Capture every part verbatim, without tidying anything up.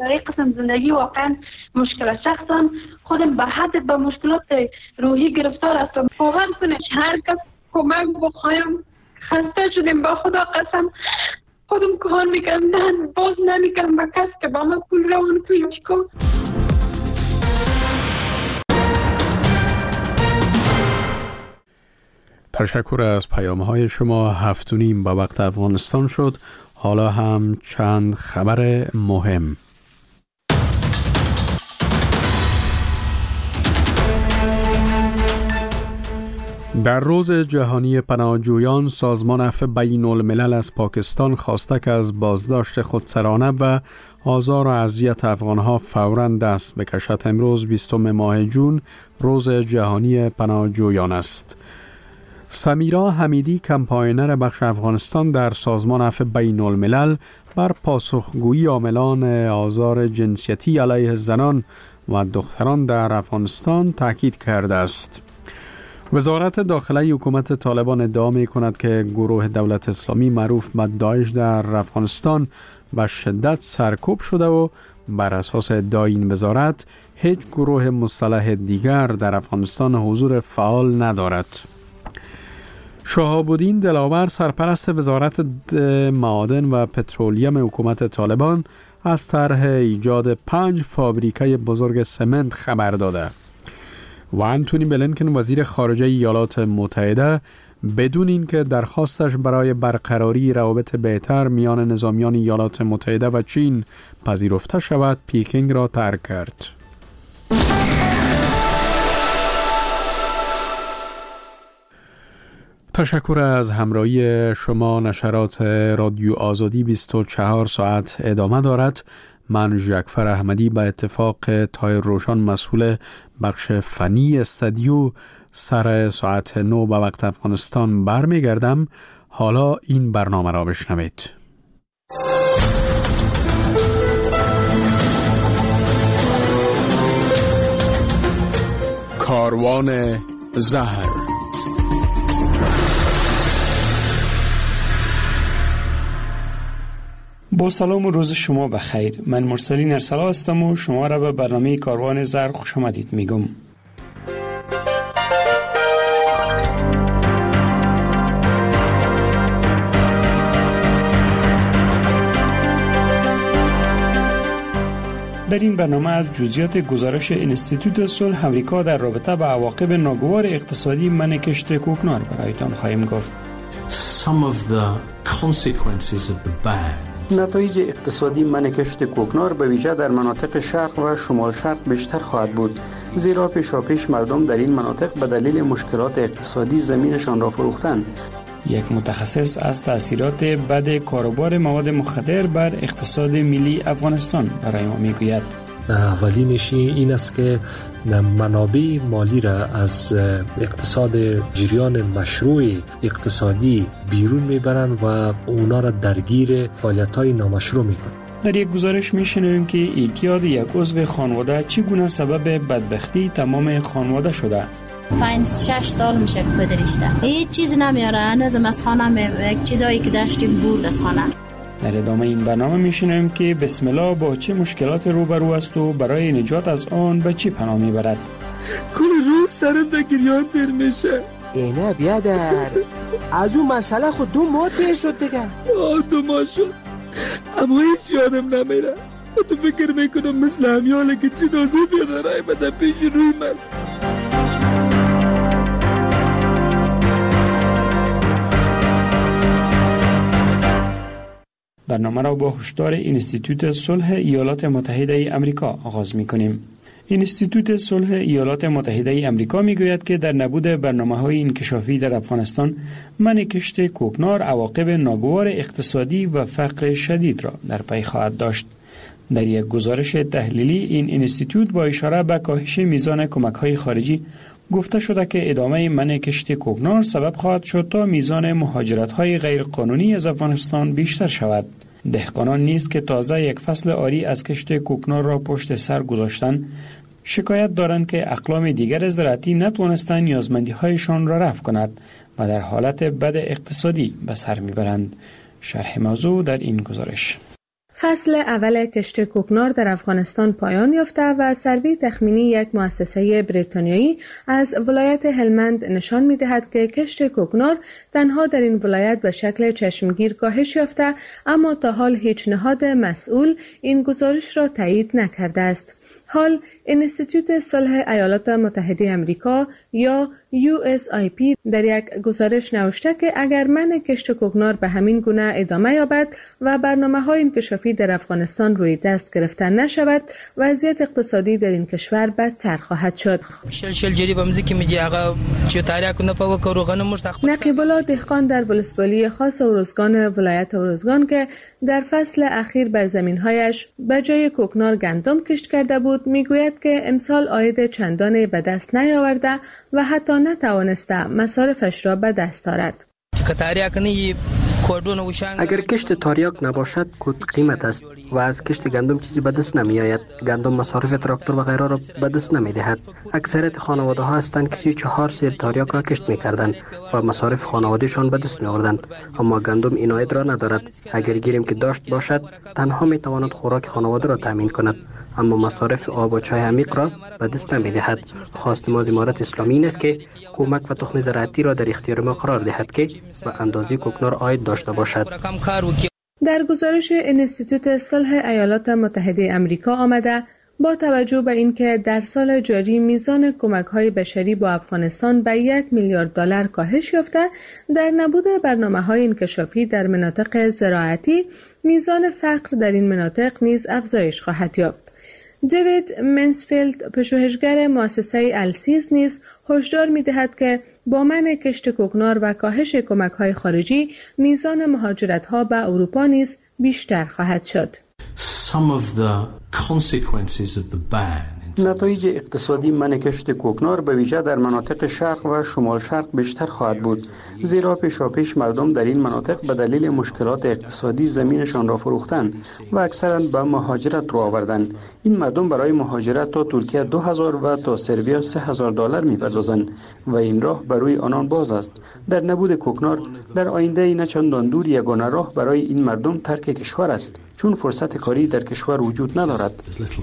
در این قسم زندگی واقعا مشکل است. شخصا خودم به حد به مشکلات روحی گرفتار هستم. باور کنید هر کس کمک بخوایم خسته شدیم، با خدا قسم خودم کار میکنم نه باز نمیکنم با کس که با من پول روان پولش کن. تشکر از پیام‌های شما. هفت و نیم با وقت افغانستان شد. حالا هم چند خبر مهم. در روز جهانی پناهجویان، سازمان عفو بین الملل از پاکستان خواسته که از بازداشت خودسرانه و آزار و اذیت افغانها فوراً دست بکشد. امروز بیستم ماه جون روز جهانی پناهجویان است. سمیرا حمیدی، کمپاینر بخش افغانستان در سازمان عفو بین الملل، بر پاسخگویی عاملان آزار جنسیتی علیه زنان و دختران در افغانستان تاکید کرده است. وزارت داخلی حکومت طالبان ادعا می کند که گروه دولت اسلامی معروف به داعش در افغانستان و شدت سرکوب شده و بر اساس ادعای این وزارت هیچ گروه مسلح دیگر در افغانستان حضور فعال ندارد. شهاب الدین دلاور، سرپرست وزارت معادن و پترولیم حکومت طالبان، از طرح ایجاد پنج فابریکه بزرگ سمنت خبر داده و انتونی بلینکن، وزیر خارجه ایالات متحده، بدون اینکه درخواستش برای برقراری روابط بهتر میان نظامیان ایالات متحده و چین پذیرفته شود، پیکینگ را ترک کرد. تشکر از همراهی شما. نشرات رادیو آزادی بیست و چهار ساعت ادامه دارد. من جعفر احمدی به اتفاق تایر روشن مسئول بخش فنی استودیو سر ساعت نو به وقت افغانستان برمیگردم. حالا این برنامه را بشنوید. کاروان زهر. با سلام و روز شما بخیر. من مرسلین ارسلا هستم و شما را به برنامه کاروان زهر خوش آمدید میگم. در این برنامه از جزئیات گزارش انستیتوت صلح امریکا در رابطه با عواقب ناگوار اقتصادی من کشت کوکنار برایتان خواهیم گفت. Some of the consequences of the ban. نتایج اقتصادی من کشت کوکنار به ویژه در مناطق شرق و شمال شرق بیشتر خواهد بود، زیرا پیشاپیش مردم در این مناطق به دلیل مشکلات اقتصادی زمینشان را فروختند. یک متخصص از تأثیرات بد کاروبار مواد مخدر بر اقتصاد ملی افغانستان برای ما میگوید. اولینش این است که منابع مالی را از اقتصاد جریان مشروع اقتصادی بیرون میبرند و اونا را درگیر فعالیت‌های نامشروع میکنند. در یک گزارش میشنویم که اعتیاد یک عضو خانواده چگونه سبب بدبختی تمام خانواده شده. پنج شش سال میشه که پدرشته هیچ چیز نمیاره، هنوزم از خانه یک چیزایی که داشتیم برد از خانه. در ادامه این برنامه میشنویم که بسم الله با چه مشکلات روبرو است و برای نجات از آن به چی پناه میبرد. کل روز سرم در گریان در میشه. اینه بیادر از اون مسئله خود دو ماه تیر شد دیگه. آه دو ماه شد اما هیچ یادم نمیره. تو فکر میکنم مثل همیاله که جنازه بیادرهای بده پیش روی من. برنامه را با هشدار انستیتوت صلح ایالات متحده آمریکا آغاز می‌کنیم. انستیتوت صلح ایالات متحده آمریکا میگوید که در نبود برنامه‌های انکشافی در افغانستان، منع کشت کوکنار عواقب ناگوار اقتصادی و فقر شدید را در پی خواهد داشت. در یک گزارش تحلیلی این انستیتوت با اشاره به کاهش میزان کمک‌های خارجی گفته شده که ادامه منع کشت کوکنار سبب خواهد شد تا میزان مهاجرت‌های غیرقانونی از افغانستان بیشتر شود. دهقانان نیز که تازه یک فصل آری از کشت کوکنار را پشت سر گذاشتند، شکایت دارند که اقلام دیگر زراعتی نتوانستند نیازمندی‌هایشان را رفع کند و در حالت بد اقتصادی به سر میبرند. شرح موضوع در این گزارش. فصل اول کشت کوکنار در افغانستان پایان یافته و سروی تخمینی یک مؤسسه بریتانیایی از ولایت هلمند نشان می‌دهد که کشت کوکنار تنها در این ولایت به شکل چشمگیر کاهش یافته، اما تا حال هیچ نهاد مسئول این گزارش را تایید نکرده است. حال انستیتوت صلح ایالات متحده آمریکا یا یو اس آی پی در یک گزارش نوشته که اگر منع کشت کوکنار به همین گونه ادامه یابد و برنامه‌های انکشافی در افغانستان روی دست گرفته نشود، وضعیت اقتصادی در این کشور بدتر خواهد شد. نقیب الله دهقان در ولسوالی خاص اورزگان ولایت اورزگان که در فصل اخیر بر زمین‌هایش به جای کوکنار گندم کشت کرده بود، میگوید که امسال عاید چندانی به دست نیاورده و حتی نتوانسته مصارفش را به دست آورد. اگر کشت تاریاک نباشد کود قیمت است و از کشت گندم چیزی به دست نمی آید. گندم مصارف تراکتور و غیره را به دست نمی دهد. اکثریت خانواده ها هستند که سی و چهار سیر تاریاک را کشت می کردند و مصارف خانوادهشان به دست می آوردند، اما گندم این عاید را ندارد. اگر گیریم که داشت باشد تنها می تواند خوراک خانواده را تامین کند، اما مصارف آب و چای عمیق را به دست نمی دهد. خواست ما از امارت اسلامی این است که کمک و تخم زراعتی را در اختیار ما قرار دهد که به اندازه کوکنار عاید داشته باشد. در گزارش انستیتوت صلح ایالات متحده آمریکا آمده با توجه به اینکه در سال جاری میزان کمک‌های بشری با افغانستان به یک میلیارد دلار کاهش یافته، در نبود برنامه‌های انکشافی در مناطق زراعتی میزان فقر در این مناطق نیز افزایش خواهد یافت. دیوید منسفیلد پژوهشگر مؤسسه السیز نیز هشدار می‌دهد که با منع کشت کوکنار و کاهش کمک‌های خارجی میزان مهاجرت‌ها به اروپا نیز بیشتر خواهد شد. Some of the consequences of the ban نتایج اقتصادی منع کشت کوکنار به ویژه در مناطق شرق و شمال شرق بیشتر خواهد بود، زیرا پیشاپیش مردم در این مناطق به دلیل مشکلات اقتصادی زمینشان را فروختند و اکثرا به مهاجرت رو آوردند. این مردم برای مهاجرت تا ترکیه دو هزار و تا سرویا سه هزار دلار می‌پردازند و این راه برای آنان باز است. در نبود کوکنار در آینده نه چندان دور یگانه راه برای این مردم ترک کشور است، چون فرصت کاری در کشور وجود ندارد.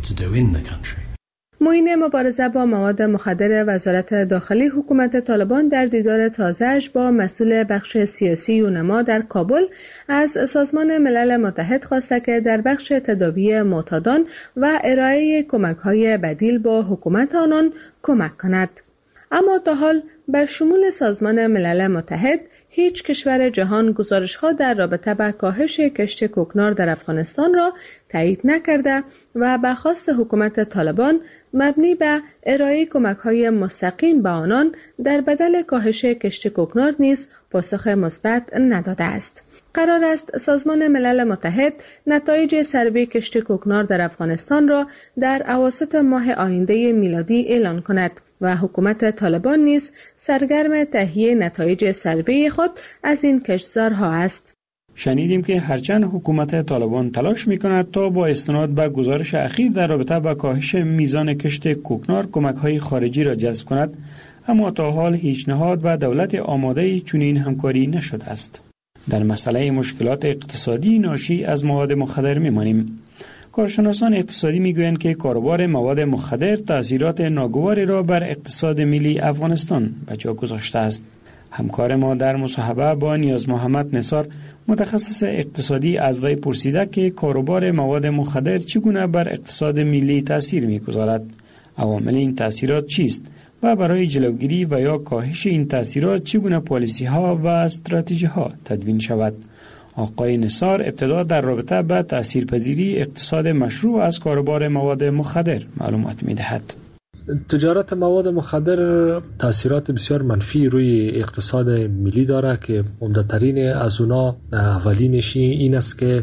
معین مبارزه با مواد مخدر وزارت داخلی حکومت طالبان در دیدار تازه‌اش با مسئول بخش سیاسی یونما در کابل از سازمان ملل متحد خواسته که در بخش تداوی معتادان و ارائه کمک‌های بدیل با حکومت آنان کمک کند. اما تا حال به شمول سازمان ملل متحد هیچ کشور جهان گزارش‌ها در رابطه با کاهش کشت کوکنار در افغانستان را تایید نکرده و به خواست حکومت طالبان مبنی به ارائه کمک‌های مستقیم به آنان در بدل کاهش کشت کوکنار نیز پاسخ مثبت نداده است. قرار است سازمان ملل متحد نتایج سروی کشت کوکنار در افغانستان را در اواسط ماه آینده میلادی اعلان کند و حکومت طالبان نیز سرگرم تهیه نتایج سروی خود از این کشتزارها است. شنیدیم که هرچند حکومت طالبان تلاش می‌کند تا با استناد به گزارش اخیر در رابطه با کاهش میزان کشت کوکنار کمک‌های خارجی را جذب کند، اما تا حال هیچ نهاد و دولت آماده چنین همکاری نشده است. در مسئله مشکلات اقتصادی ناشی از مواد مخدر می‌مانیم. کارشناسان اقتصادی میگویند که کاروبار مواد مخدر تأثیرات ناگواری را بر اقتصاد ملی افغانستان به جا گذاشته است. همکار ما در مصاحبه با نیاز محمد نثار متخصص اقتصادی از وی پرسیده که کاروبار مواد مخدر چگونه بر اقتصاد ملی تأثیر میگذارد، عوامل این تأثیرات چیست و برای جلوگیری و یا کاهش این تأثیرات چگونه پالیسی ها و استراتژی ها تدوین شود. آقای نثار ابتدا در رابطه با تأثیرپذیری اقتصاد مشروع از کاروبار مواد مخدر معلومات می‌دهد. تجارت مواد مخدر تاثیرات بسیار منفی روی اقتصاد ملی داره که عمده‌ترین از اونا اولینش این است که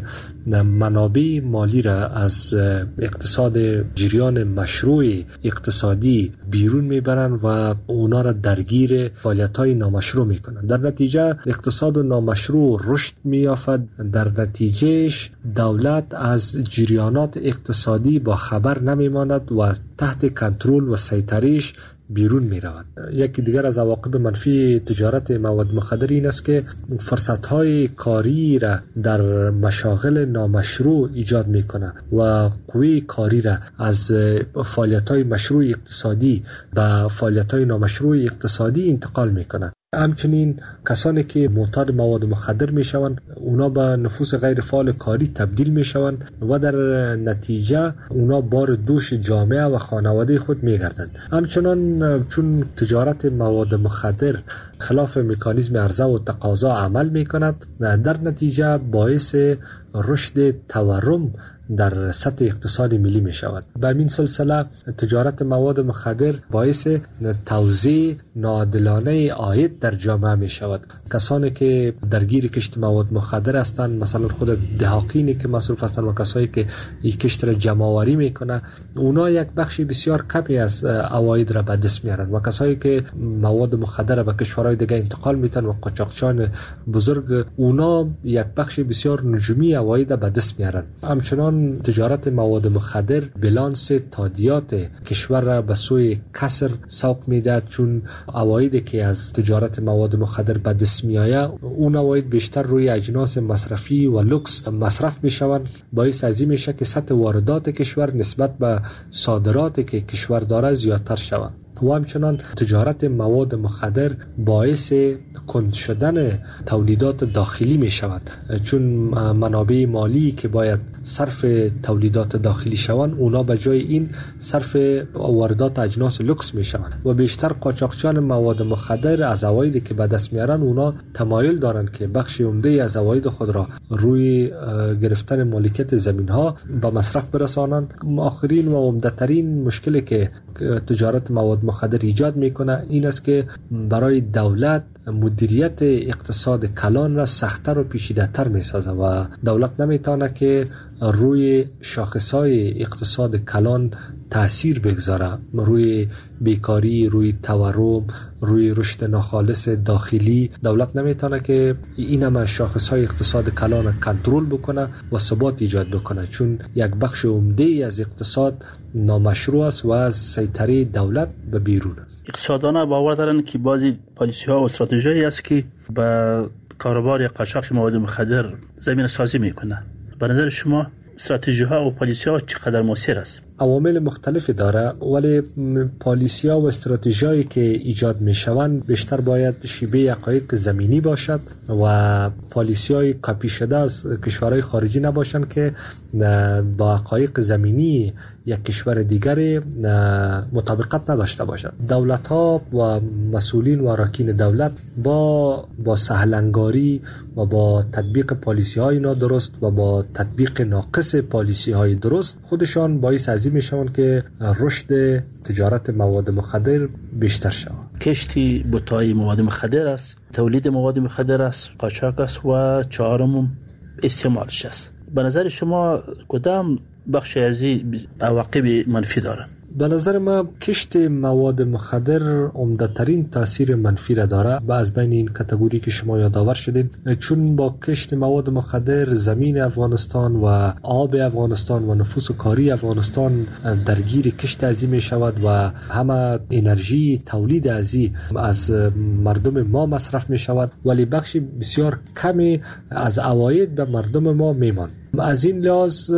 منابع مالی را از اقتصاد جریان مشروع اقتصادی بیرون میبرن و اونا را درگیر فعالیت‌های نامشروع میکنن. در نتیجه اقتصاد نامشروع رشد میافد، در نتیجهش دولت از جریانات اقتصادی با خبر نمیماند و تحت کنترل و سیطره‌اش بیرون می رود. یکی دیگر از عواقب منفی تجارت مواد مخدر این است که فرصت های کاری را در مشاغل نامشروع ایجاد می کنه و قوی کاری را از فعالیت های مشروع اقتصادی به فعالیت های نامشروع اقتصادی انتقال می کنه. همچنین کسانی که معتاد مواد مخدر می شوند اونا به نفوس غیر فعال کاری تبدیل می شوند و در نتیجه اونا بار دوش جامعه و خانواده خود می گردند. همچنان چون تجارت مواد مخدر خلاف مکانیزم عرضه و تقاضا عمل می کند، در نتیجه باعث رشد تورم در سطح اقتصاد ملی می شود. به این سلسله تجارت مواد مخدر باعث توزیع ناعادلانه عاید در جامعه می شود. کسانی که درگیر کشت مواد مخدر هستند، مثلا خود دهاقینی که مصروف هستند و کسایی که این کشت را جمع‌آوری میکنه، اونا یک بخشی بسیار کمی از عواید را به دست میارن و کسایی که مواد مخدر را به کشورهای دیگه انتقال میدن و قاچاقچیان بزرگ، اونا یک بخشی بسیار نجومی عواید به دست میارن. همچنان تجارت مواد مخدر بلانس تادیات کشور را به سوی کسر سوق میده، چون عوایدی که از تجارت مواد مخدر به دست میآید اون عواید بیشتر روی اجناس مصرفی و لوکس مصرف میشوند. باعث از این میشه که سطح واردات کشور نسبت به صادراتی که کشور داره زیادتر شود. و همچنان تجارت مواد مخدر باعث کند شدن تولیدات داخلی می شود، چون منابع مالی که باید صرف تولیدات داخلی شوند اونا به جای این صرف واردات اجناس لوکس می شوند و بیشتر قاچاقچیان مواد مخدر از عوایدی که به دست میارن اونا تمایل دارند که بخش عمده از عواید خود را روی گرفتن مالکیت زمین ها به مصرف برسانند. آخرین و عمده‌ترین مشکلی که تجارت مواد مخدر ایجاد میکنه این است که برای دولت مدیریت اقتصاد کلان را سخت‌تر و پیچیده‌تر میسازه و دولت نمیتونه که روی شاخصهای اقتصاد کلان تأثیر بگذاره، روی بیکاری، روی تورم، روی رشد ناخالص داخلی. دولت نمیتونه که این همه شاخصهای اقتصاد کلان کنترل بکنه و ثبات ایجاد بکنه، چون یک بخش عمده از اقتصاد نامشروع است و از سیطره دولت به بیرون است. اقتصاددانان باور دارند که بعضی پالیسی‌ها و استراتژی‌هایی است که به کاروبار قاچاق مواد مخدر زمین سازی میکنه. به نظر شما استراتژی‌ها و پالیسی‌ها چقدر مؤثر است؟ عوامل مختلفی داره، ولی پالیسی‌ها و استراتژی‌هایی که ایجاد میشوند بیشتر باید شیوه حقایق زمینی باشد و پالیسی‌های کاپی شده از کشورهای خارجی نباشند که با حقایق زمینی یک کشور دیگر مطابقت نداشته باشد. دولت‌ها و مسئولین و اراکین دولت با با سهلنگاری و با تطبیق پالیسی‌های نادرست و با تطبیق ناقص پالیسی‌های درست خودشان باعث از این میشوند که رشد تجارت مواد مخدر بیشتر شود. کشتی بوتای مواد مخدر است، تولید مواد مخدر است، قاچاق است و چهارم استعمالش است. به نظر شما کدام بخش از این عواقب منفی داره؟ به نظر ما کشت مواد مخدر عمده‌ترین تاثیر منفی را داره و از بین این کاتگوری که شما یادآور شدید، چون با کشت مواد مخدر زمین افغانستان و آب افغانستان و نفوس کاری افغانستان درگیر کشت ازی می شود و همه انرژی تولید ازی از مردم ما مصرف می شود، ولی بخش بسیار کمی از عواید به مردم ما میمان. از این لحاظ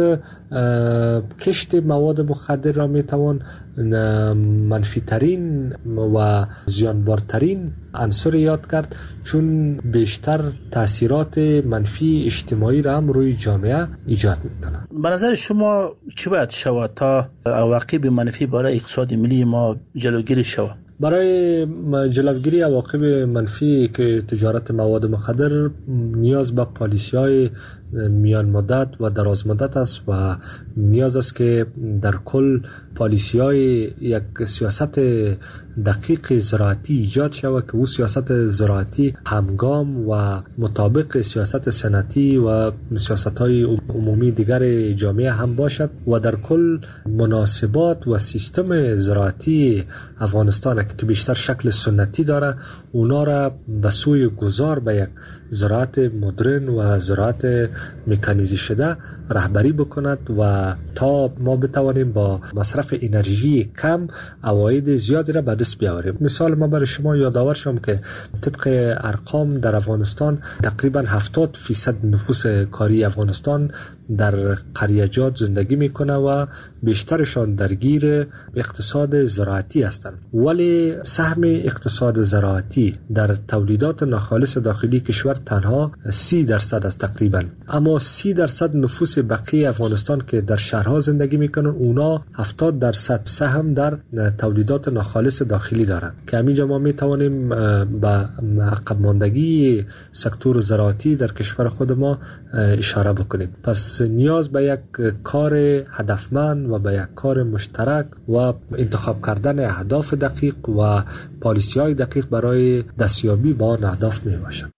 کشت مواد مخدر را میتوان منفی ترین و زیانبارترین عنصر یاد کرد، چون بیشتر تاثیرات منفی اجتماعی را هم روی جامعه ایجاد میکنه. به نظر شما چی باید شود تا عواقب منفی برای اقتصاد ملی ما جلوگیری شود؟ برای جلوگیری عواقب منفی که تجارت مواد مخدر نیاز به پالیسی‌های میان مدت و دراز مدت است و نیاز است که در کل پالیسی‌های یک سیاست دقیق زراعتی ایجاد شود که او سیاست زراعتی همگام و مطابق سیاست صنعتی و سیاست‌های عمومی دیگر جامعه هم باشد و در کل مناسبات و سیستم زراعتی افغانستان که بیشتر شکل سنتی داره اونا را به سوی گذار به یک زراعت مدرن و زراعت مکانیزه شده رهبری بکند و تا ما بتوانیم با مصرف انرژی کم عواید زیادی را به دست بیاوریم. مثال ما برای شما یادآور شم که طبق ارقام در افغانستان تقریبا هفتاد فیصد نفوس کاری افغانستان در قریجات زندگی میکنه و بیشترشان درگیر اقتصاد زراعتی هستند، ولی سهم اقتصاد زراعتی در تولیدات ناخالص داخلی کشور تنها سی درصد است تقریبا. اما سی درصد نفوس بقیه افغانستان که در شهرها زندگی میکنن اونا هفتاد درصد سهم در تولیدات ناخالص داخلی دارند که همینجا ما میتوانیم به عقب ماندگی سکتور زراعتی در کشور خود ما اشاره بکنیم. پس نیاز به یک کار هدفمند و به یک کار مشترک و انتخاب کردن اهداف دقیق و پالیسی های دقیق برای دستیابی با آن اهداف می باشد.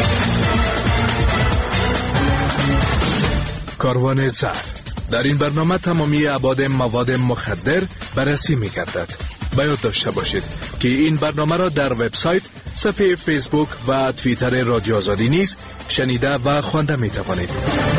کاروان زر در این برنامه تمامی ابعاد مواد مخدر بررسی می گردد. باید داشته باشید که این برنامه را در وبسایت، صفحه فیسبوک و توییتر رادیو آزادی نیز شنیده و خوانده می توانید.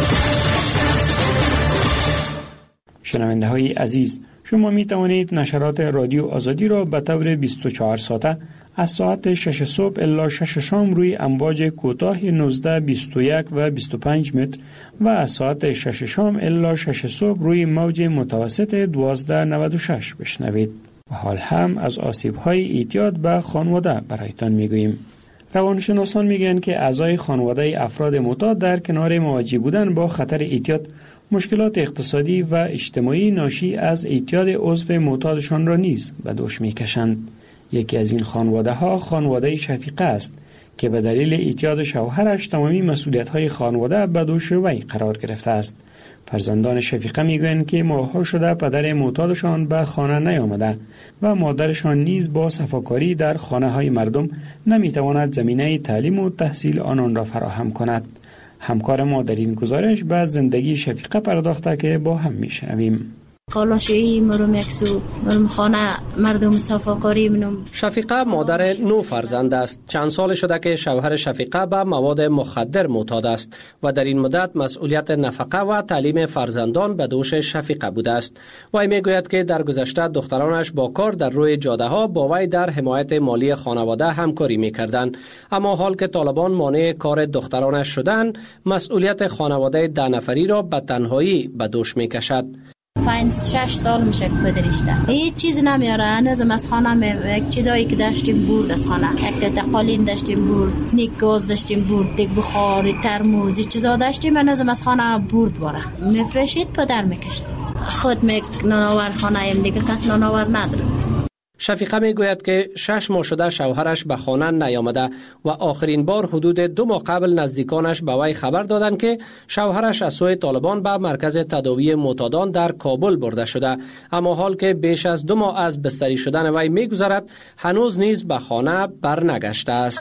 شنونده های عزیز، شما می توانید نشرات رادیو آزادی را به طور بیست و چهار ساعته از ساعت شش صبح الی شش شام روی امواج کوتاه نوزده، بیست و یک و بیست و پنج متر و از ساعت شش شام الی شش صبح روی موج متوسط دوازده نود و شش بشنوید. و حال هم از آسیب‌های اعتیاد به خانواده برایتان میگوییم. روانشناسان میگن که اعضای خانواده افراد معتاد در کنار مواجه بودن با خطر اعتیاد مشکلات اقتصادی و اجتماعی ناشی از اعتیاد عضو معتادشان را نیز به دوش میکشند. یکی از این خانواده ها خانواده شفیقه است که به دلیل اعتیاد شوهرش تمامی مسئولیت‌های خانواده به دوش وی قرار گرفته است. فرزندان شفیقه میگویند که ماه‌ها شده پدر معتادشان به خانه نیامده و مادرشان نیز با صفاکاری در خانه‌های مردم نمیتواند زمینه تعلیم و تحصیل آنان را فراهم کند. همکار ما در این گزارش به زندگی شفیقه پرداخته که با هم میشنویم. خالاشویی مرم یکسو مرم خانه مردم صفاکاری منم. شفیقه مادر نو فرزند است. چند سال شده که شوهر شفیقه به مواد مخدر معتاد است و در این مدت مسئولیت نفقه و تعلیم فرزندان به دوش شفیقه بوده است. وی میگوید که در گذشته دخترانش با کار در روی جاده ها با وی در حمایت مالی خانواده همکاری میکردند، اما حال که طالبان مانع کار دخترانش شدند مسئولیت خانواده ده نفری را به تنهایی به دوش میکشد. پنج شش سال میشه که پدرشته هیچ چیز نمیاره. هنوزم از خانه یک چیزایی که داشتیم برد از خانه، یک تقالین داشتیم برد، نیک گاز داشتیم برد، دیگ بخاری، ترموزی چیزا داشتیم، هنوزم از خانه برد باره میفرشید پدر میکشت. خود میک ناناور خانه ایم دیگه کس ناناور نداره. شفیقه میگوید که شش ماه شده شوهرش به خانه نیامده و آخرین بار حدود دو ماه قبل نزدیکانش به وی خبر دادند که شوهرش از سوی طالبان به مرکز تداوی معتادان در کابل برده شده، اما حال که بیش از دو ماه از بستری شدن وی میگذرد هنوز نیز به خانه برنگشته است.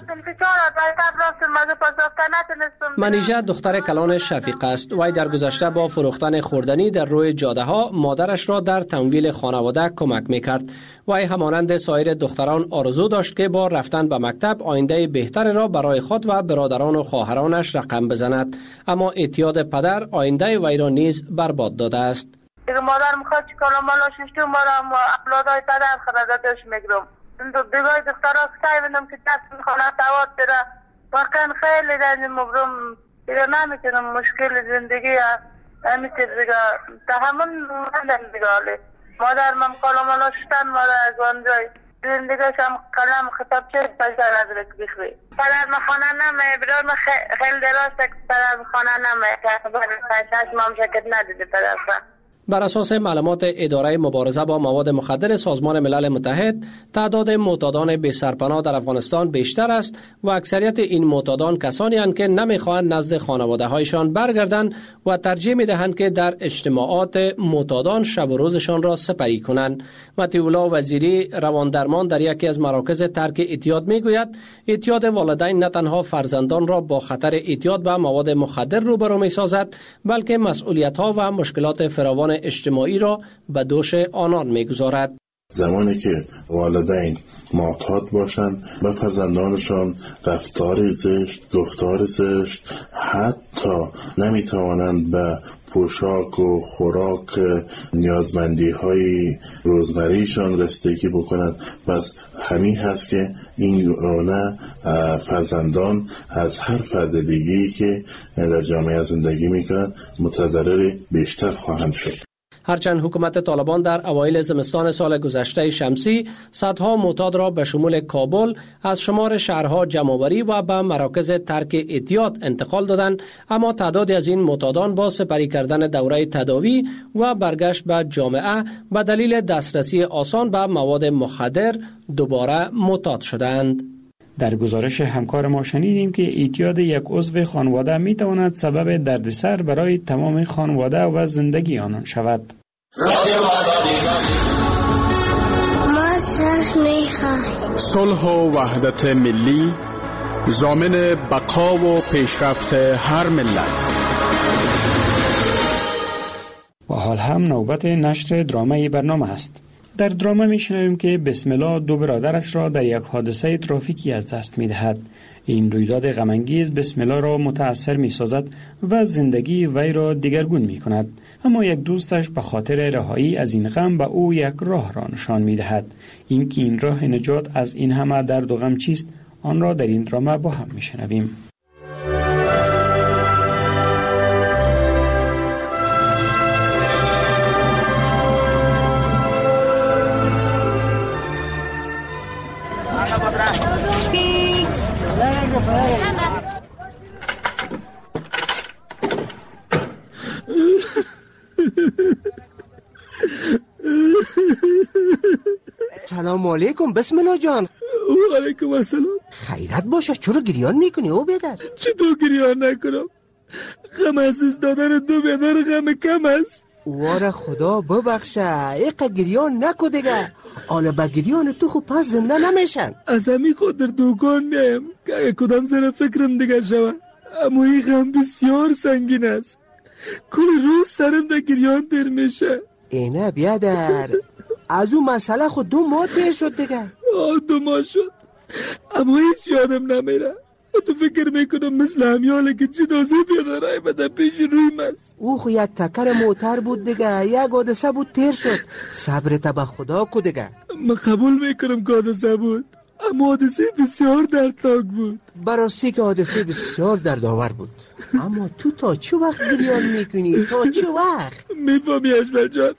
منیژه دختر کلان شفیقه است. وی در گذشته با فروختن خوردنی در روی جاده ها مادرش را در تمویل خانواده کمک میکرد. وی همانند سایر دختران آرزو داشت که با رفتن به مکتب آینده بهتر را برای خود و برادران و خواهرانش رقم بزند، اما اعتیاد پدر آینده وی را نیز برباد داده است. دیگه مادر میخواد چیکار مالا ششتو مارم و اولادای پدر خرداتش میگرم. دو دیگه دخترها کسایی بینم که دست میخوانه دوات دیره واقعا خیلی رنج مبرم دیگه نمیتونم مشکل زندگی همیتر دیگه تحمل مندن دیگه آلی مادر من کالا مالا شتن مادر از وانجای زندگیش هم قلم خطاب چه پشتر از رک بخوی پدر مخانه نمه برای من خیلی دراسته که پدر مخانه نمه که پدر پشتش مام شکت ندیده پدر خواهد. بر اساس معلومات اداره مبارزه با مواد مخدر سازمان ملل متحد، تعداد معتادان بی سرپناه در افغانستان بیشتر است و اکثریت این معتادان کسانی اند که نمیخواهند نزد خانواده هایشان برگردند و ترجیح میدهند که در اجتماعات معتادان شب و روزشان را سپری کنند. مطیع وزیری رواندرمان در یکی از مراکز ترک اعتیاد میگوید اعتیاد والدین نه تنها فرزندان را با خطر اعتیاد به مواد مخدر روبرو میسازد، بلکه مسئولیت ها و مشکلات فراوان اجتماعی را به دوش آنان میگذارد. زمانی که والدین معتاد باشند به فرزندانشان رفتار زشت، گفتار زشت، حتی نمیتوانند به پوشاک و خوراک نیازمندی های روزمریشان رسیدگی بکنند. بس همین هست که این گونه فرزندان از هر فرد دیگه‌ای که در جامعه زندگی میکنند متضرر بیشتر خواهند شد. هرچند حکومت طالبان در اوایل زمستان سال گذشته شمسی صدها معتاد را به شمول کابل از شمار شهرها جمع‌آوری و به مراکز ترک اعتیاد انتقال دادند، اما تعدادی از این معتادان با سپری کردن دوره تداوی و برگشت به جامعه به دلیل دسترسی آسان به مواد مخدر دوباره معتاد شدند. در گزارش همکار ما شنیدیم که اعتیاد یک عضو خانواده می تواند سبب دردسر برای تمام خانواده و زندگی آنان شود. صلح و وحدت ملی ضامن بقا و پیشرفت هر ملت. و حال هم نوبت نشر درامه برنامه است. در درامه میشنویم که بسم الله دو برادرش را در یک حادثه ترافیکی از دست میدهد. این رویداد غم‌انگیز بسم الله را متأثر میسازد و زندگی وی را دگرگون میکند، اما یک دوستش به خاطر رهایی از این غم به او یک راه را نشان میدهد. این که این راه نجات از این همه درد و غم چیست، آن را در این درامه با هم میشنویم. سلام علیکم بسم الله جان. و علیکم السلام. خیرت باشه، چرا گریان میکنی او بیادر؟ چطور گریان نکنم؟ غم از دادن دو بیادر غم کم است. واره خدا ببخشه، ایقا گریان نکو دیگه. حالا با گریان تو خود پس زنده نمیشن. از همی خود در دوکان میایم که اگه کدام سر فکرم دیگه شوه، اما این غم بسیار سنگین است. کل روز سرم در گریان تر میشه. اینه بیادر، از اون مسئله خود دو ماه تیر شد دیگه. آه دو ماه شد، اما هیچ یادم نمیره. تو فکر میکنم مثل همیاله که جنازه بیادرهای بده پیش رویم است. او خو یک تکر موتر بود دیگه، یک حادثه بود تیر شد. صبرت به خدا کو دیگه. من قبول میکنم که حادثه بود، اما حادثه بسیار دردناک بود. براستی که حادثه بسیار دردآور بود. اما تو تا چه وقت گریان میکنی؟ تا چه وقت؟ میفهمی اجمل جان،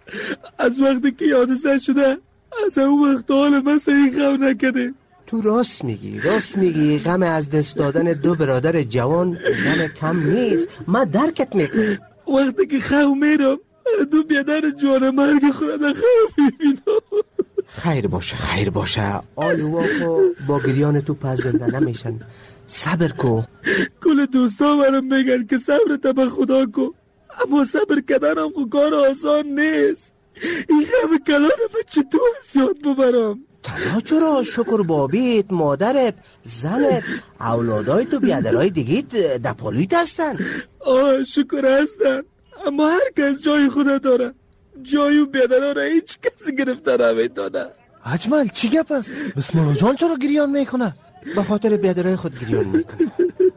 از وقتی که حادثه شده از اون وقت حال من صحیح غم نکده. تو راست میگی، راست میگی. غم از دست دادن دو برادر جوان غم کم نیست. من درکت میکنم. وقتی که خو میرم دو بیادر جوان مرگ خود در خو میبینم. خیر باشه خیر باشه، آلو خو با گریان تو پس زنده نمیشن. صبر کو. کل دوستا برام میگن که صبرت به خدا کو، اما صبر کردنم خو کار آسان نیست. این غم کلان من چطور زیاد ببرم؟ تنها چرا؟ شکر بابیت، مادرت، زنت، اولادای تو بیادرهای دیگیت در پالویت هستن. آه شکر هستن، اما هر کس جای خدا داره. جای و بیادرها را هیچ کسی گرفته نمیتونه. اجمل چی گپ است؟ بسم الله جان چرا گریان میکنه؟ به خاطر بیادرهای خود گریان میکنه.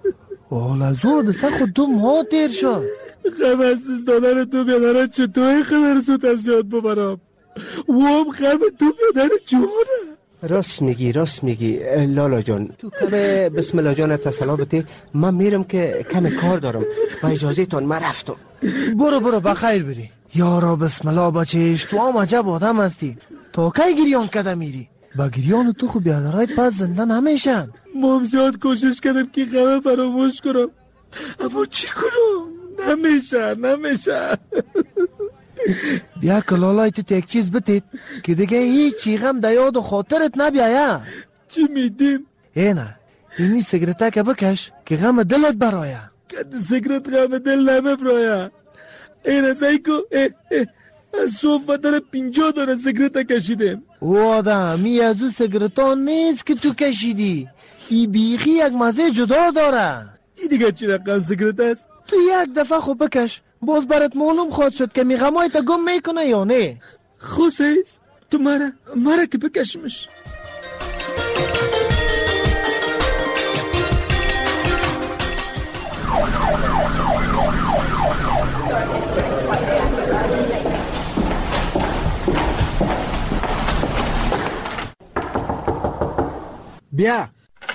حالا زود سه خود دو ماه تیر شد. غم از دادن تو بیادرها چطور خدر زود از یاد ببرم؟ وام غم تو بیادر جوانه. راست میگی راست میگی لالا جان. تو کم بسم الله جان تسلا بده، من میرم که کم کار دارم. با اجازه تان من رفتم. برو برو بخیر بری. یارا بسم الله بچهش، تو هم عجب آدم هستی. تا کی گریان کده میری؟ با گریان تو خوب بیادرهایت پس زنده نمیشن. ما زیاد کوشش کردم که غم فراموش کنم، اما چی کنم؟ نمیشه نمیشه. بیا کلالای تو یک چیز بتید که دیگه هیچی غم در یاد و خاطرت نبیایه. چی میدیم؟ اینه اینی سیگرته که بکش که غم دلت برایه. که سیگرت غم دل نمیبرایه. اینه سایکو از صوف در پینجا داره سیگرت کشیدیم. او آدم می از او سیگرتا نیست که تو کشیدی، ای بیخی یک مزه جدا داره. ای دیگه چی رقم سیگرت است؟ تو یک دفعه خوب بکش، باز برات معلوم خواهد شد که می غمایت گم میکنه یا نه. خوصیست تو مرا مرا که بکشمش. بیا.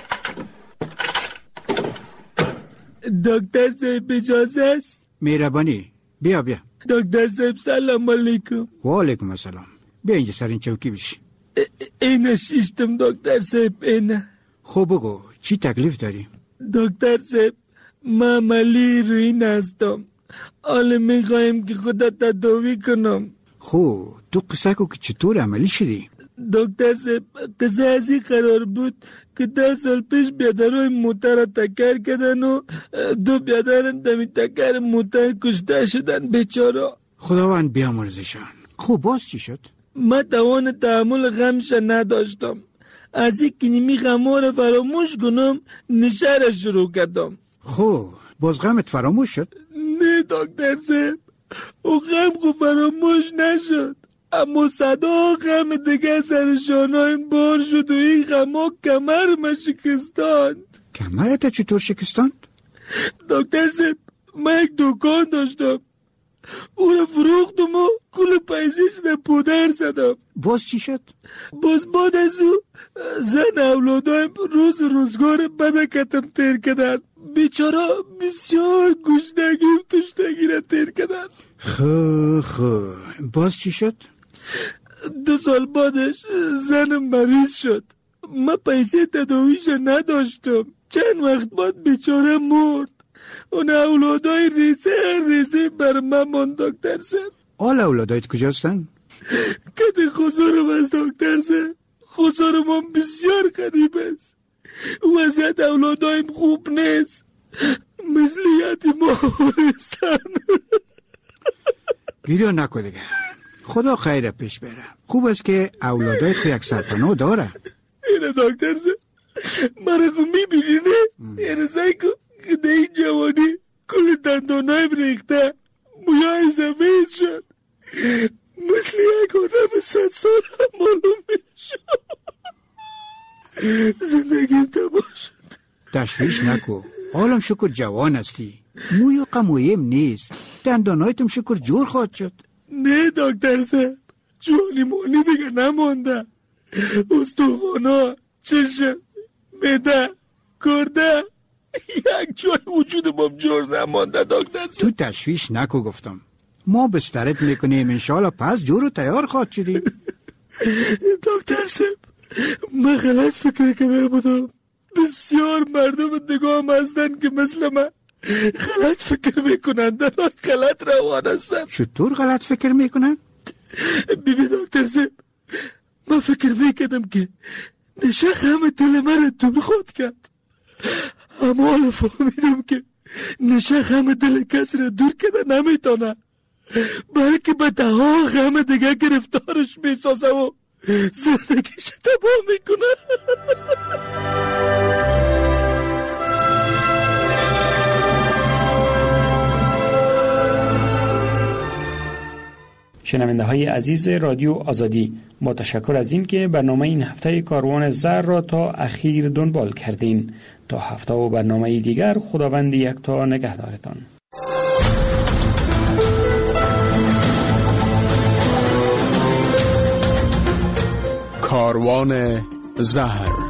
دکتر صاحب اجازه است؟ مهربانی بیا بیا. دکتر صاحب سلام علیکم. و علیکم السلام. بیا اینجا سر این چوکی بشی. اینه شیشتم دکتر صاحب اینه. خب بگو چی تکلیف داری؟ دکتر صاحب من عملی روین هستم. حالا میخوایم که خودت تداوی کنم. خب تو قصه کو که چطور عملی شدی؟ دکتر صاحب قصه از این قرار بود که ده سال پیش بیادرهای موتر تکر کردن و دو بیادرم دمی تکر موتر کشته شدن بیچاره. خداوند بیامرزشان. خب باز چی شد؟ من توان تحمل غمش نداشتم. از این که نیمی غمها را فراموش کنم نشه را شروع کردم. خب باز غمت فراموش شد؟ نه دکتر صاحب او غم خو فراموش نشد، اما صدا غم دیگه سر شانهایم بار شد و این غمها کمر ما شکستاند. کمرت چطور شکستاند؟ دکتر صاحب من یک دکان داشتم، او را فروختم و کل پیسش در پودر زدم. باز چی شد؟ باز بعد از او زن اولادایم روز روزگار بدکتم تیر کردن. بیچاره بسیار گشنگی و تشنگی را تیر کردن. خب خب باز چی شد؟ دو سال بعدش زنم مریض شد. من پیسه تداویش نداشتم. چند وقت بعد بیچاره مرد. اون اولادای ریزه ریزه بر من من دکتر صاحب. آل اولادایت کجاستن؟ کده خسارم از دکتر صاحب. خسارم هم بسیار غریب است. وضعیت اولادایم خوب نیست، مثل یتیما هستن. گریه نکن دیگه، خدا خیر پیش بره. خوب است که اولادای تو یک سرپناه داره. اینه دکتر صاحب مرا خو میبینی نه؟ اینه سعی کن که ده این جوانی کل دندانای بریخته، مویای سفید شد، مثل یک آدم صد سال هم معلوم میشد. زندگیم تباه شد. تشویش نکو، حالم شکر جوان هستی، موی و قمویم نیست، دندانایتم شکر جور خواهد شد. نه دکتر صاحب جوانی مانی دیگه نمانده. استخوانا، چشم، معده، گرده، یک جای وجودم جور نمانده دکتر صاحب. تو تشویش نکو گفتم، ما بسترت میکنیم انشالله پس جور و تیار خواهد شدی. دکتر صاحب من غلط فکر کرده بودم. بسیار مردم نگاه هستن که مثل من غلط فکر میکنن، در غلط روان هستن. چطور غلط فکر میکنن؟ بیبی دکتر صاحب من فکر میکردم که نشه غم دل من دور خود کرد، اما حالا فهمیدم که نشه غم دل کس را دور کرده نمیتونه، بلکه به ده ها غم دیگه گرفتارش میسازه و زندگیش تباه میکنه. شنونده های عزیز رادیو آزادی، با تشکر از این که برنامه این هفته کاروان زر را تا اخیر دنبال کردین. تا هفته و برنامه دیگر خداوند یکتا نگهدارتان. کاروان زهر